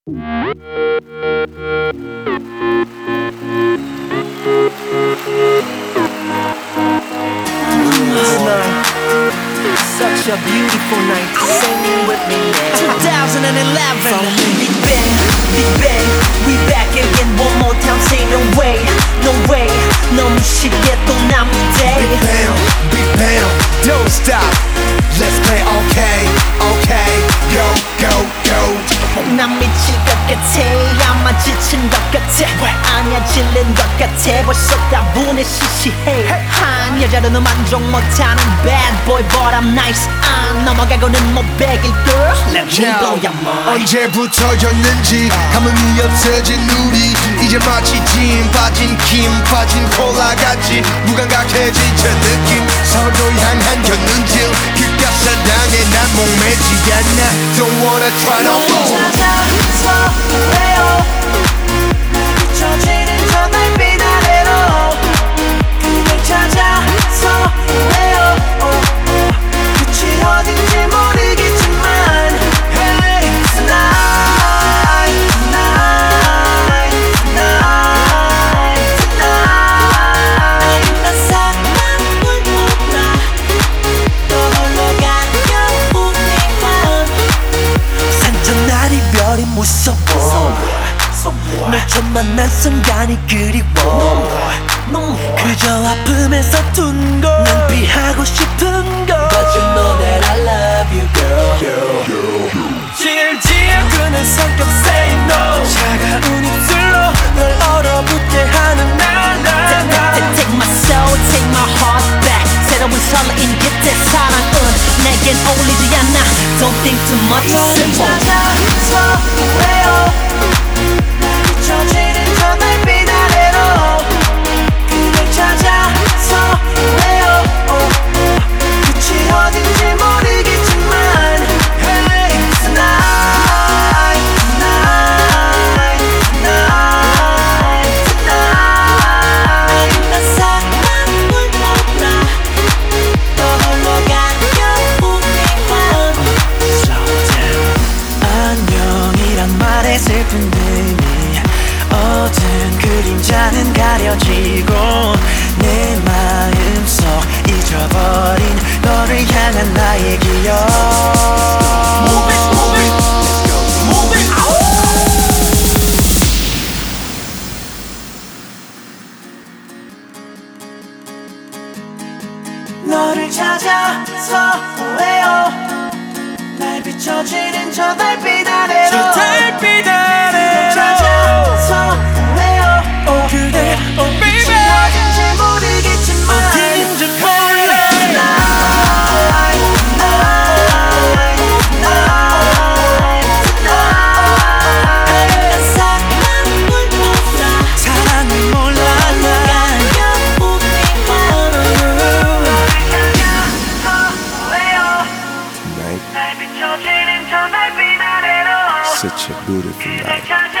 Such a beautiful night. Singing with me now. 2011. Big Bang, Big Bang. We back again one more time. Say no way, no way. 너무 쉽게 또 남은 day. Big Bang, Big Bang. Don't stop. Let's play okay, okay. Go, go, go. 난 미칠 것 같아. 아마 지친 것 같아. 아니야 질린 것 같아. 벌써 다분해 시시해. 한 여자로는 만족 못하는 bad boy but I'm nice. 안 넘어가고는 못 베길 girl. Let me blow your mind. 언제부터였는지 감흥이 없어진 우리 이제 마치 진 빠진 김 빠진 콜라 같이 무감각해진 저 느낌 서로 향한 견눈질 그깟 사랑에 난 목매지 않아 Don't wanna try no more 찾아서 왜요 비춰지는 저 달빛 아래로 그댈 찾아서 왜요 끝이 어딘지 모르겠지만 Hey tonight tonight tonight tonight 난 사랑을 몰라 또 홀로 가면 우리만 산전날 이별이 무서워 널 처음 만난 순간이 그리워 그저 아픔에서 둔 걸 난 피하고 싶은 걸 But you know that I love you girl 질질 끄는 성격 say no 차가운 입술로 널 얼어붙게 하는 날 Take my soul, take my heart back 새로운 설레임 곁에 사랑은 내겐 어울리지 않아 Don't think too much 너를 찾아서 왜요 비춰지는 저 달빛 아래로 그댈 찾아서 왜요 끝이 어딘지 모르겠지만 Hey tonight tonight tonight tonight 난 사랑을 몰라 또 홀로 가면 우리만 Slow down 안녕이란 말에 슬픈 의미 어두운 그림자는 가려지고 내 마음속 잊어버린 너를 향한 나의 기억 Move it, move it, move it, 너를 찾아서 왜요 날 비춰지는 저 달빛 아래로 저 달빛 아래로 찾아서 왜요 그대 baby 어딘지 모르겠지만 어딘지 몰라 Tonight tonight tonight tonight 난 사랑을 몰라 사랑을 몰라 난 우리만 왜요 Tonight 날 비춰지는 저 달빛 아래로 Such a beautiful night